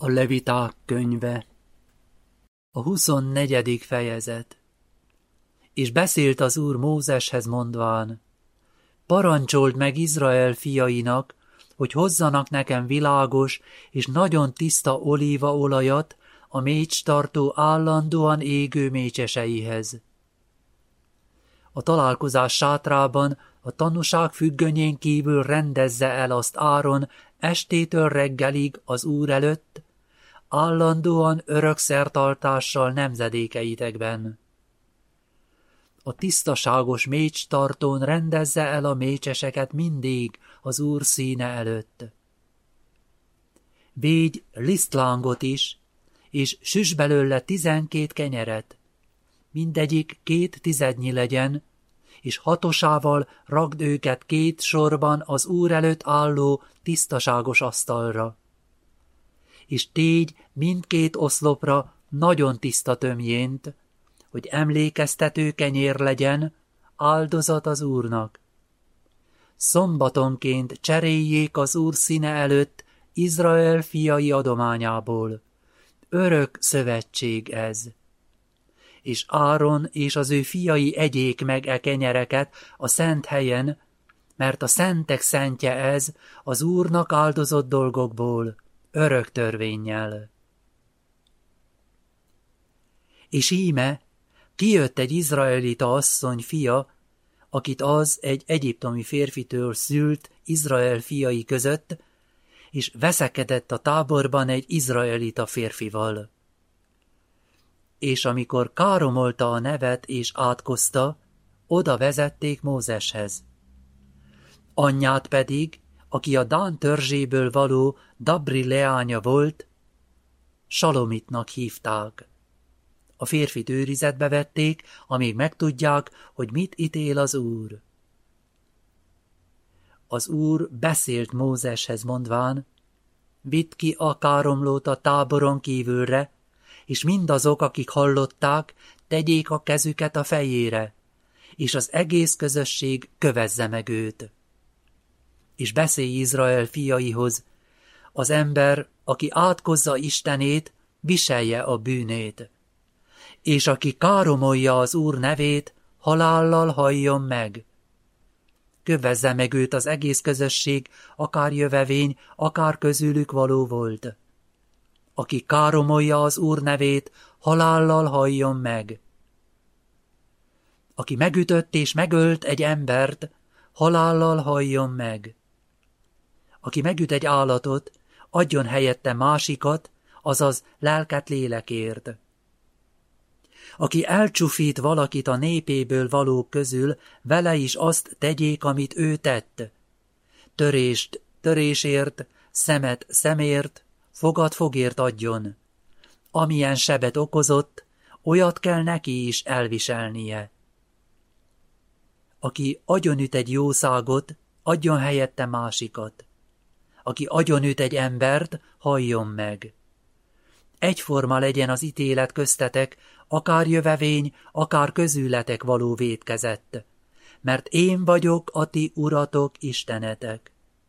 A Leviták könyve, a 24. fejezet. És beszélt az Úr Mózeshez mondván: parancsold meg Izrael fiainak, hogy hozzanak nekem világos és nagyon tiszta olívaolajat a mécstartó állandóan égő mécseseihez. A találkozás sátrában a tanúság függönyén kívül rendezze el azt Áron estétől reggelig az Úr előtt, állandóan örök szertartással nemzedékeitekben. A tisztaságos mécstartón rendezze el a mécseseket mindig az Úr színe előtt. Védj lisztlángot is, és süss belőle 12 kenyeret, mindegyik 2 tizednyi legyen, és 6-osával rakd őket 2 sorban az Úr előtt álló tisztaságos asztalra. És tégy mindkét oszlopra nagyon tiszta tömjént, hogy emlékeztető kenyér legyen, áldozat az Úrnak. Szombatonként cseréljék az Úr színe előtt Izrael fiai adományából. Örök szövetség ez. És Áron és az ő fiai egyék meg e kenyereket a szent helyen, mert a szentek szentje ez az Úrnak áldozott dolgokból, örök törvénnyel. És íme kijött egy izraelita asszony fia, akit az egy egyiptomi férfitől szült Izrael fiai között, és veszekedett a táborban egy izraelita férfival. És amikor káromolta a nevet és átkozta, oda vezették Mózeshez. Anyját pedig, aki a Dán törzséből való Dabri leánya volt, Salomitnak hívták. A férfit őrizetbe vették, amíg megtudják, hogy mit ítél az Úr. Az Úr beszélt Mózeshez mondván: vidd ki a káromlót a táboron kívülre, és mindazok, akik hallották, tegyék a kezüket a fejére, és az egész közösség kövezze meg őt. És beszélj Izrael fiaihoz: az ember, aki átkozza Istenét, viselje a bűnét, és aki káromolja az Úr nevét, halállal halljon meg. Kövezze meg őt az egész közösség, akár jövevény, akár közülük való volt. Aki káromolja az Úr nevét, halállal halljon meg. Aki megütött és megölt egy embert, halállal halljon meg. Aki megüt egy állatot, adjon helyette másikat, azaz lelket lélekért. Aki elcsúfít valakit a népéből valók közül, vele is azt tegyék, amit ő tett. Törést törésért, szemet szemért, fogat fogért adjon. Amilyen sebet okozott, olyat kell neki is elviselnie. Aki agyonüt egy jószágot, adjon helyette másikat. Aki agyonüt egy embert, halljon meg. Egyforma legyen az ítélet köztetek, akár jövevény, akár közületek való vétkezett, mert én vagyok a ti uratok, istenetek.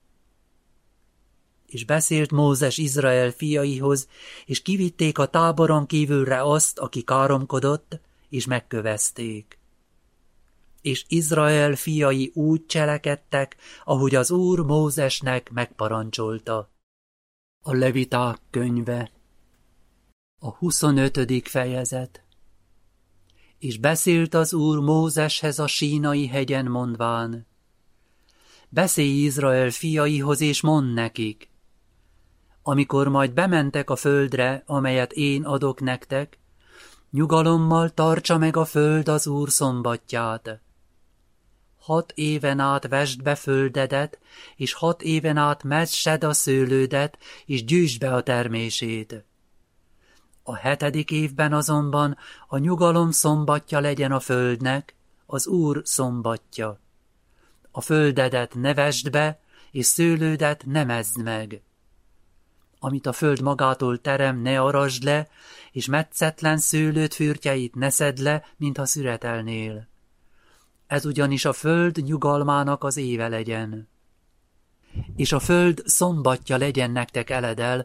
És beszélt Mózes Izrael fiaihoz, és kivitték a táboron kívülre azt, aki káromkodott, és megkövezték. És Izrael fiai úgy cselekedtek, ahogy az Úr Mózesnek megparancsolta. A Leviták könyve, a 25. fejezet. És beszélt az Úr Mózeshez a Sínai hegyen mondván: beszélj Izrael fiaihoz, és mondd nekik: amikor majd bementek a földre, amelyet én adok nektek, nyugalommal tartsa meg a föld az Úr szombatját. 6 éven át vesd be földedet, és 6 éven át messed a szőlődet, és gyűjtsd be a termését. A 7. évben azonban a nyugalom szombatja legyen a földnek, az Úr szombatja. A földedet ne vesd be, és szőlődet ne mezd meg. Amit a föld magától terem, ne arasd le, és metszetlen szőlőt fürtjeit ne szedd le, mintha szüretelnél. Ez ugyanis a föld nyugalmának az éve legyen. És a föld szombatja legyen nektek eledel,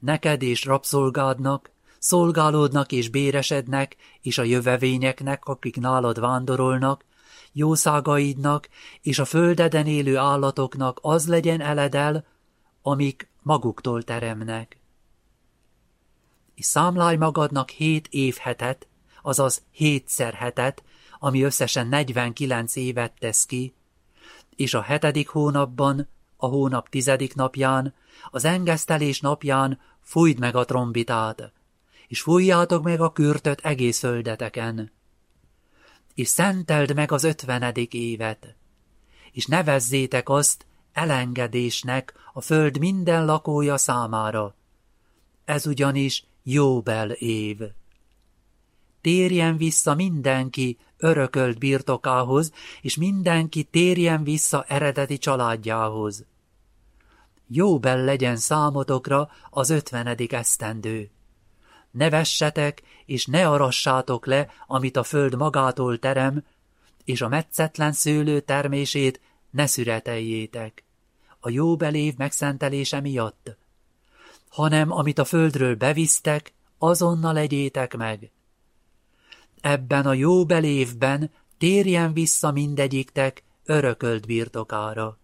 neked és rabszolgádnak, szolgálódnak és béresednek, és a jövevényeknek, akik nálad vándorolnak, jószágaidnak és a földeden élő állatoknak az legyen eledel, amik maguktól teremnek. És számlálj magadnak 7 évhetet, azaz 7-szer hetet, ami összesen 49 évet tesz ki, és a 7. hónapban, a hónap 10. napján, az engesztelés napján fújd meg a trombitát, és fújjátok meg a kürtöt egész földeteken. És szenteld meg az 50. évet, és nevezzétek azt elengedésnek a föld minden lakója számára. Ez ugyanis Jóbel év. Térjen vissza mindenki örökölt birtokához, és mindenki térjen vissza eredeti családjához. Jóbel legyen számotokra az 50. esztendő. Ne vessetek, és ne arassátok le, amit a föld magától terem, és a metszetlen szőlő termését ne szüreteljétek, a Jóbel év megszentelése miatt, hanem amit a földről bevisztek, azonnal egyétek meg. Ebben a Jóbel évben térjen vissza mindegyiktek örökölt birtokára.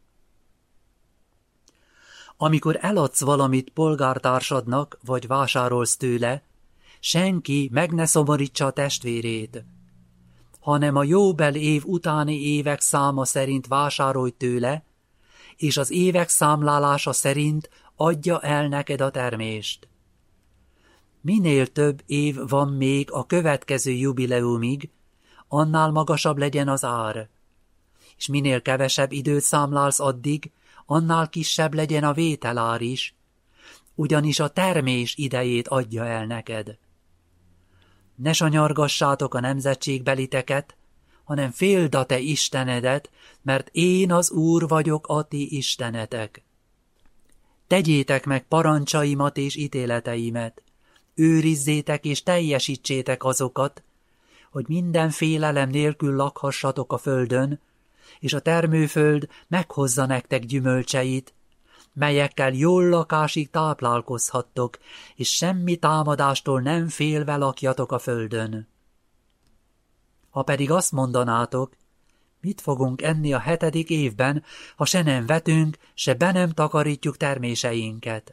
Amikor eladsz valamit polgártársadnak, vagy vásárolsz tőle, senki meg ne szomorítsa a testvérét, hanem a Jóbel év utáni évek száma szerint vásárolj tőle, és az évek számlálása szerint adja el neked a termést. Minél több év van még a következő jubileumig, annál magasabb legyen az ár, és minél kevesebb időt számlálsz addig, annál kisebb legyen a vételár is, ugyanis a termés idejét adja el neked. Ne sanyargassátok a nemzetségbeliteket, hanem féld a te Istenedet, mert én az Úr vagyok a ti istenetek. Tegyétek meg parancsaimat és ítéleteimet, őrizzétek és teljesítsétek azokat, hogy minden félelem nélkül lakhassatok a földön, és a termőföld meghozza nektek gyümölcseit, melyekkel jól lakásig táplálkozhattok, és semmi támadástól nem félve lakjatok a földön. Ha pedig azt mondanátok, mit fogunk enni a 7. évben, ha se nem vetünk, se be nem takarítjuk terméseinket?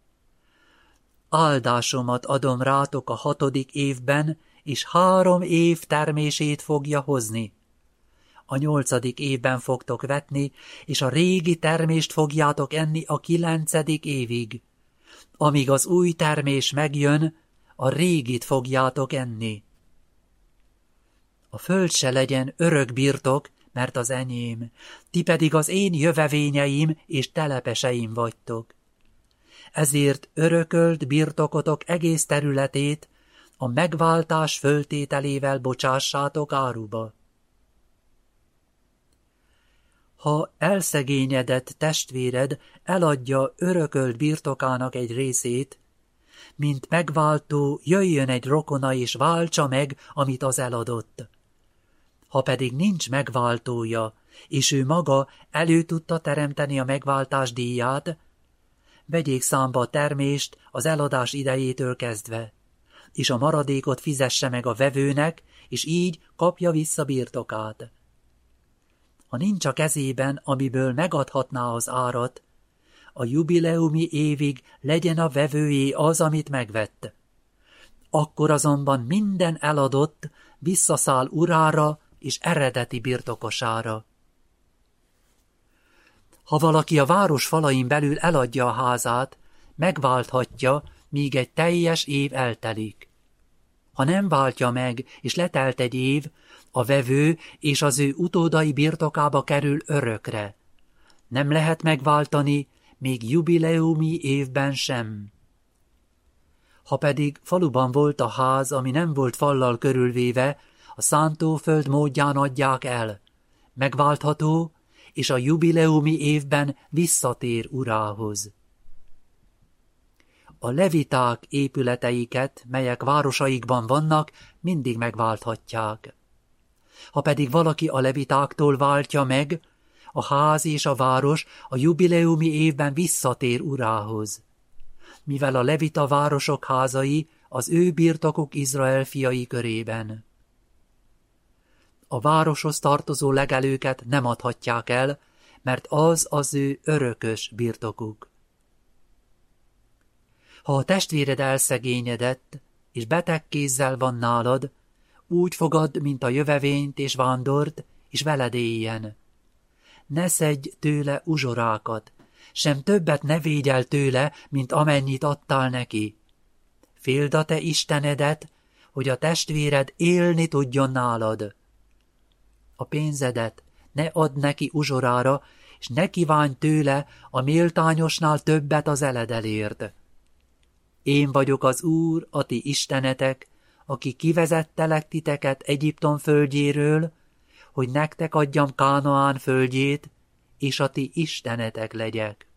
Áldásomat adom rátok a 6. évben, és 3 év termését fogja hozni. A 8. évben fogtok vetni, és a régi termést fogjátok enni a 9. évig. Amíg az új termés megjön, a régit fogjátok enni. A föld se legyen örök birtok, mert az enyém, ti pedig az én jövevényeim és telepeseim vagytok. Ezért örökölt birtokotok egész területét a megváltás föltételével bocsássátok áruba. Ha elszegényedett testvéred eladja örökölt birtokának egy részét, mint megváltó jöjjön egy rokona és váltsa meg, amit az eladott. Ha pedig nincs megváltója, és ő maga elő tudta teremteni a megváltás díját, vegyék számba a termést az eladás idejétől kezdve, és a maradékot fizesse meg a vevőnek, és így kapja vissza birtokát. Ha nincs a kezében, amiből megadhatná az árat, a jubileumi évig legyen a vevőjé az, amit megvett. Akkor azonban minden eladott visszaszáll urára és eredeti birtokosára. Ha valaki a város falain belül eladja a házát, megválthatja, míg egy teljes év eltelik. Ha nem váltja meg, és letelt egy év, a vevő és az ő utódai birtokába kerül örökre. Nem lehet megváltani, még jubileumi évben sem. Ha pedig faluban volt a ház, ami nem volt fallal körülvéve, a szántóföld módján adják el. Megváltható, és a jubileumi évben visszatér urához. A leviták épületeiket, melyek városaikban vannak, mindig megválthatják. Ha pedig valaki a levitáktól váltja meg, a ház és a város a jubileumi évben visszatér urához. mivel a levita városok házai az ő birtokuk Izrael fiai körében. A városhoz tartozó legelőket nem adhatják el, mert az az ő örökös birtokuk. Ha a testvéred elszegényedett, és beteg kézzel van nálad, úgy fogad, mint a jövevényt és vándort, és veled éljen. Ne szedj tőle uzsorákat, sem többet ne védj el tőle, mint amennyit adtál neki. Féld a te Istenedet, hogy a testvéred élni tudjon nálad. A pénzedet ne add neki uzsorára, és ne kívánj tőle a méltányosnál többet az eledelért. Én vagyok az Úr, a ti istenetek, aki kivezettelek titeket Egyiptom földjéről, hogy nektek adjam Kánaán földjét, és a ti istenetek legyek.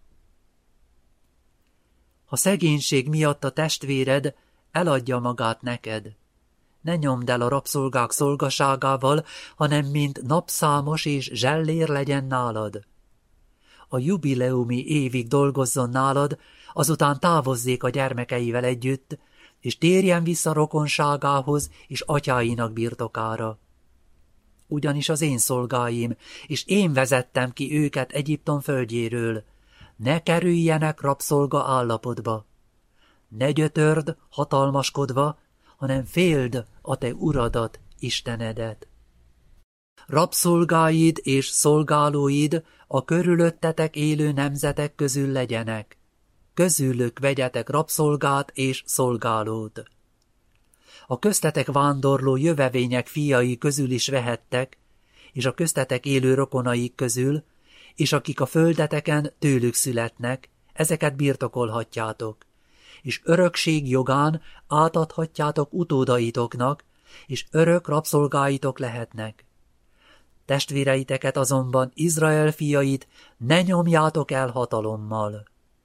Ha szegénység miatt a testvéred eladja magát neked, ne nyomd el a rabszolgák szolgaságával, hanem mint napszámos és zsellér legyen nálad. A jubileumi évig dolgozzon nálad, azután távozzék a gyermekeivel együtt, és térjen vissza rokonságához és atyáinak birtokára. Ugyanis az én szolgáim, és én vezettem ki őket Egyiptom földjéről, ne kerüljenek rabszolga állapotba. Ne gyötörd hatalmaskodva, hanem féld a te uradat, Istenedet. Rabszolgáid és szolgálóid a körülöttetek élő nemzetek közül legyenek. Közülük vegyetek rabszolgát és szolgálót. A köztetek vándorló jövevények fiai közül is vehettek, és a köztetek élő rokonaik közül, és akik a földeteken tőlük születnek, ezeket birtokolhatjátok, és örökség jogán átadhatjátok utódaitoknak, és örök rabszolgáitok lehetnek. Testvéreiteket azonban, Izrael fiait, ne nyomjátok el hatalommal.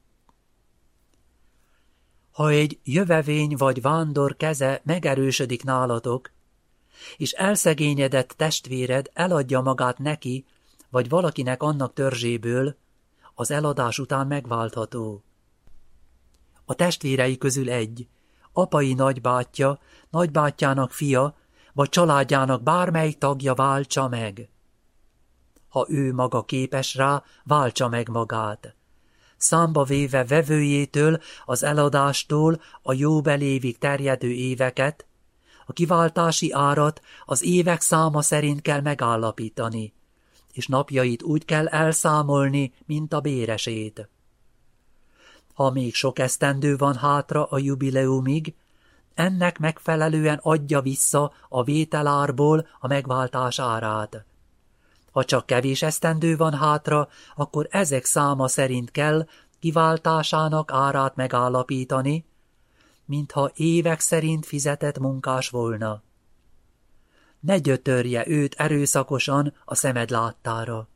Ha egy jövevény vagy vándor keze megerősödik nálatok, és elszegényedett testvéred eladja magát neki, vagy valakinek annak törzséből, az eladás után megváltható. A testvérei közül egy, apai nagybátyja, nagybátyjának fia, vagy családjának bármelyik tagja váltsa meg. Ha ő maga képes rá, váltsa meg magát. Számba véve vevőjétől, az eladástól a jóbelévig terjedő éveket, a kiváltási árat az évek száma szerint kell megállapítani, és napjait úgy kell elszámolni, mint a béresét. Ha még sok esztendő van hátra a jubileumig, ennek megfelelően adja vissza a vételárból a megváltás árát. Ha csak kevés esztendő van hátra, akkor ezek száma szerint kell kiváltásának árát megállapítani, mintha évek szerint fizetett munkás volna. Ne gyötörje őt erőszakosan a szemed láttára.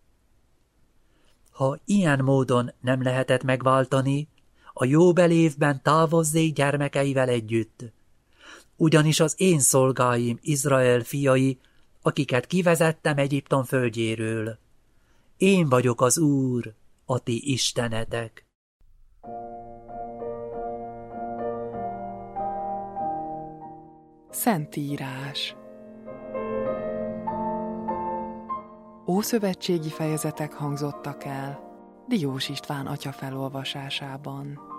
Ha ilyen módon nem lehetett megváltani, a jóbelévben távozzék gyermekeivel együtt. Ugyanis az én szolgáim, Izrael fiai, akiket kivezettem Egyiptom földjéről. Én vagyok az Úr, a ti istenetek. Szentírás. Ószövetségi fejezetek hangzottak el Diós István atya felolvasásában.